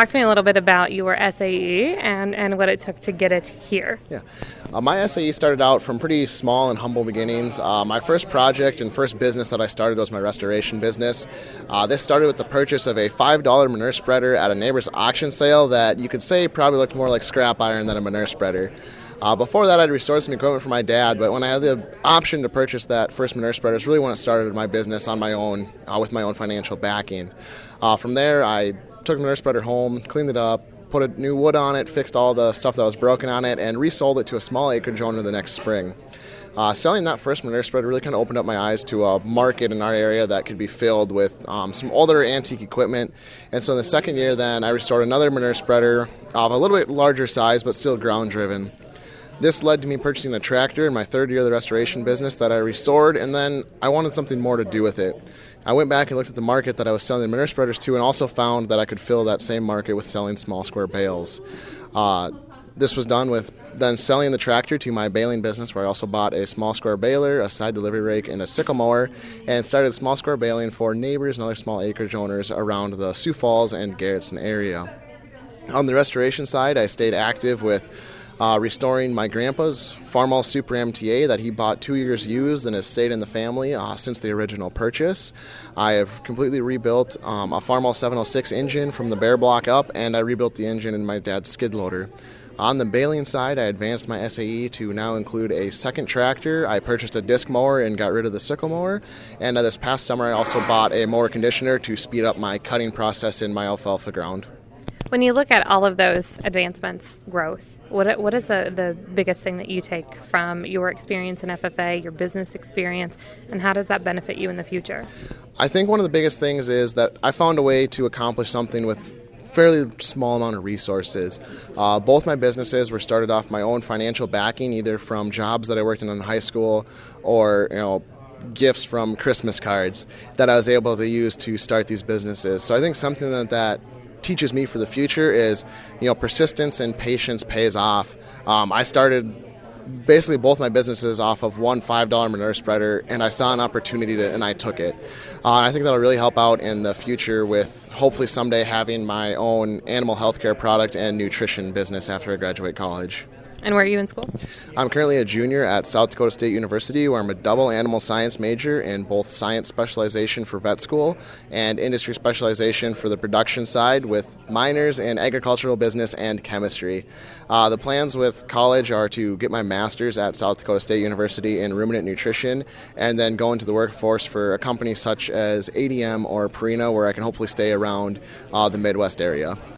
Talk to me a little bit about your SAE and what it took to get it here. Yeah. My SAE started out from pretty small and humble beginnings. My first project and first business that I started was my restoration business. This started with the purchase of a $5 manure spreader at a neighbor's auction sale that you could say probably looked more like scrap iron than a manure spreader. Before that, I'd restored some equipment for my dad, but when I had the option to purchase that first manure spreader, it's really when it started my business on my own, with my own financial backing. From there, I took the manure spreader home, cleaned it up, put a new wood on it, fixed all the stuff that was broken on it, and resold it to a small acreage owner the next spring. Selling that first manure spreader really kind of opened up my eyes to a market in our area that could be filled with some older antique equipment. And so in the second year then, I restored another manure spreader of a little bit larger size but still ground-driven. This led to me purchasing a tractor in my third year of the restoration business that I restored, and then I wanted something more to do with it. I went back and looked at the market that I was selling the manure spreaders to and also found that I could fill that same market with selling small square bales. This was done with then selling the tractor to my baling business, where I also bought a small square baler, a side delivery rake, and a sickle mower, and started small square baling for neighbors and other small acreage owners around the Sioux Falls and Garrettson area. On the restoration side, I stayed active with restoring my grandpa's Farmall Super MTA that he bought 2 years used and has stayed in the family since the original purchase. I have completely rebuilt a Farmall 706 engine from the bare block up, and I rebuilt the engine in my dad's skid loader. On the baling side, I advanced my SAE to now include a second tractor. I purchased a disc mower and got rid of the sickle mower. And this past summer, I also bought a mower conditioner to speed up my cutting process in my alfalfa ground. When you look at all of those advancements, growth, what is the biggest thing that you take from your experience in FFA, your business experience, and how does that benefit you in the future? I think one of the biggest things is that I found a way to accomplish something with fairly small amount of resources. Both my businesses were started off my own financial backing, either from jobs that I worked in high school or gifts from Christmas cards that I was able to use to start these businesses. So I think something that teaches me for the future is, persistence and patience pays off. I started basically both my businesses off of one $5 manure spreader, and I saw an opportunity and I took it. I think that'll really help out in the future with hopefully someday having my own animal healthcare product and nutrition business after I graduate college. And where are you in school? I'm currently a junior at South Dakota State University, where I'm a double animal science major in both science specialization for vet school and industry specialization for the production side with minors in agricultural business and chemistry. The plans with college are to get my master's at South Dakota State University in ruminant nutrition and then go into the workforce for a company such as ADM or Purina, where I can hopefully stay around the Midwest area.